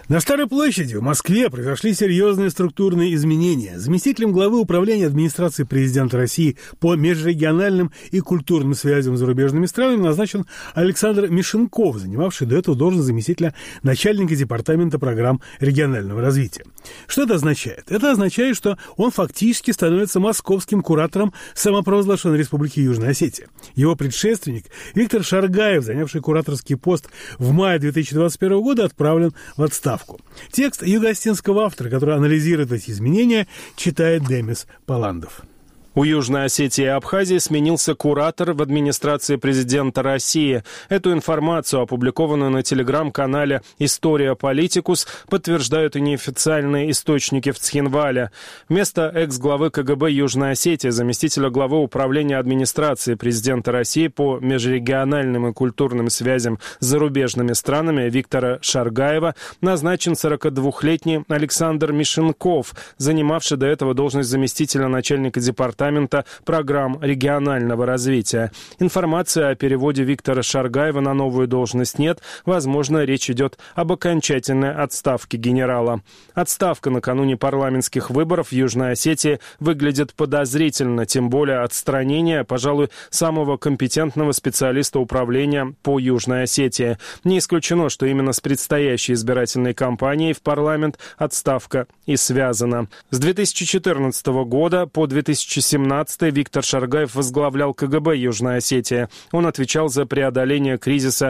На Старой площади в Москве произошли серьезные структурные изменения. Заместителем главы управления администрации президента России по межрегиональным и культурным связям с зарубежными странами назначен Александр Мишенков, занимавший до этого должность заместителя начальника департамента программ регионального развития. Что это означает? Это означает, что он фактически становится московским куратором самопровозглашенной Республики Южная Осетия. Его предшественник Виктор Шаргаев, занявший кураторский пост в мае 2021 года, отправлен в отставку. Текст юго-осетинского автора, который анализирует эти изменения, читает Демис Паландов. У Южной Осетии и Абхазии сменился куратор в администрации президента России. Эту информацию, опубликованную на телеграм-канале «История Политикус», подтверждают и неофициальные источники в Цхинвале. Вместо экс-главы КГБ Южной Осетии, заместителя главы управления администрации президента России по межрегиональным и культурным связям с зарубежными странами Виктора Шаргаева назначен 42-летний Александр Мишенков, занимавший до этого должность заместителя начальника департамента программ регионального развития. Информации о переводе Виктора Шаргаева на новую должность нет. Возможно, речь идет об окончательной отставке генерала. Отставка накануне парламентских выборов в Южной Осетии выглядит подозрительно, тем более отстранение, пожалуй, самого компетентного специалиста управления по Южной Осетии. Не исключено, что именно с предстоящей избирательной кампанией в парламент отставка и связана. С 2014 года по 2017 Виктор Шаргаев возглавлял КГБ Южной Осетии. Он отвечал за преодоление кризиса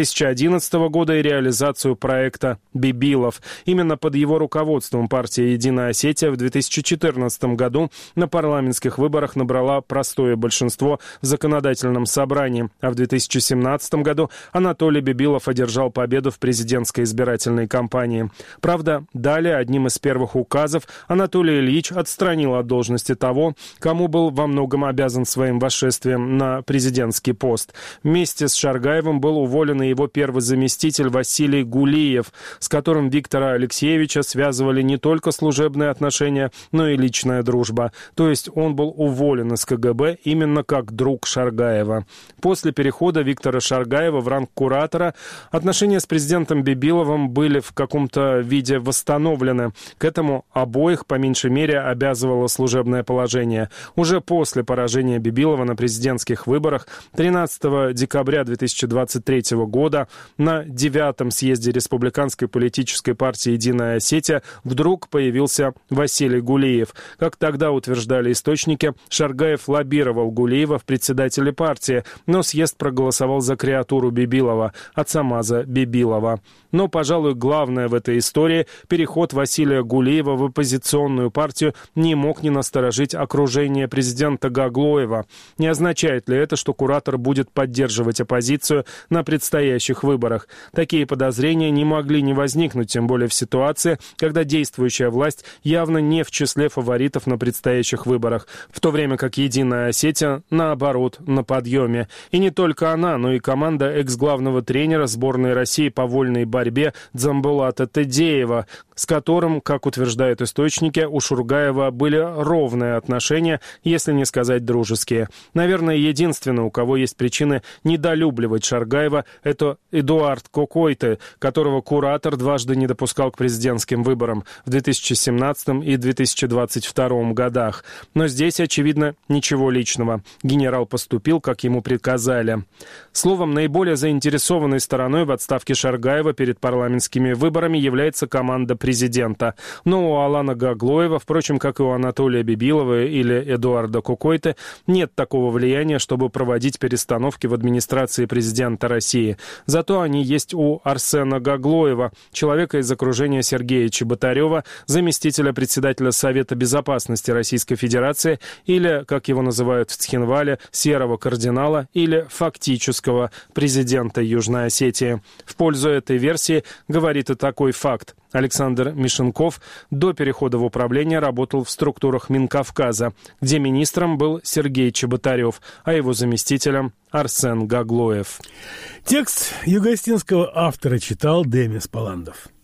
2011 года и реализацию проекта «Бибилов». Именно под его руководством партия «Единая Осетия» в 2014 году на парламентских выборах набрала простое большинство в законодательном собрании, а в 2017 году Анатолий Бибилов одержал победу в президентской избирательной кампании. Правда, далее одним из первых указов Анатолий Ильич отстранил от должности того, кому был во многом обязан своим восшествием на президентский пост. Вместе с Шаргаевым был уволен и его первый заместитель Василий Гулиев, с которым Виктора Алексеевича связывали не только служебные отношения, но и личная дружба. То есть он был уволен из КГБ именно как друг Шаргаева. После перехода Виктора Шаргаева в ранг куратора отношения с президентом Бибиловым были в каком-то виде восстановлены. К этому обоих, по меньшей мере, обязывало служебное положение. Уже после поражения Бибилова на президентских выборах 13 декабря 2023 года на 9-м съезде Республиканской политической партии «Единая Осетия» вдруг появился Василий Гулиев. Как тогда утверждали источники, Шаргаев лоббировал Гулиева в председателе партии, но съезд проголосовал за креатуру Бибилова, Ацамаза Бибилова. Но, пожалуй, главное в этой истории – переход Василия Гулиева в оппозиционную партию не мог не насторожить окружение президента Гаглоева. Не означает ли это, что куратор будет поддерживать оппозицию на предстоящих выборах? Такие подозрения не могли не возникнуть, тем более в ситуации, когда действующая власть явно не в числе фаворитов на предстоящих выборах, в то время как «Единая Осетия», наоборот, на подъеме. И не только она, но и команда экс-главного тренера сборной России по вольной борьбе Дзамбулата Тедеева, с которым, как утверждают источники, у Шаргаева были ровные отношения, если не сказать дружеские. Наверное, единственный, у кого есть причины недолюбливать Шаргаева, это Эдуард Кокойте, которого куратор дважды не допускал к президентским выборам в 2017 и 2022 годах. Но здесь, очевидно, ничего личного. Генерал поступил, как ему приказали. Словом, наиболее заинтересованной стороной в отставке Шаргаева перед парламентскими выборами является команда президента. Но у Алана Гаглоева, впрочем, как и у Анатолия Бибилова или Эдуарда Кокойте, нет такого влияния, чтобы проводить перестановки в администрации президента России. Зато они есть у Арсена Гаглоева, человека из окружения Сергея Чеботарева, заместителя председателя Совета безопасности Российской Федерации или, как его называют в Цхинвале, серого кардинала или фактического президента Южной Осетии. В пользу этой версии говорит и такой факт. Александр Мишенков до перехода в управление работал в структурах Минкавказа, где министром был Сергей Чеботарев, а его заместителем Арсен Гаглоев. Текст юго-осетинского автора читал Демис Паландов.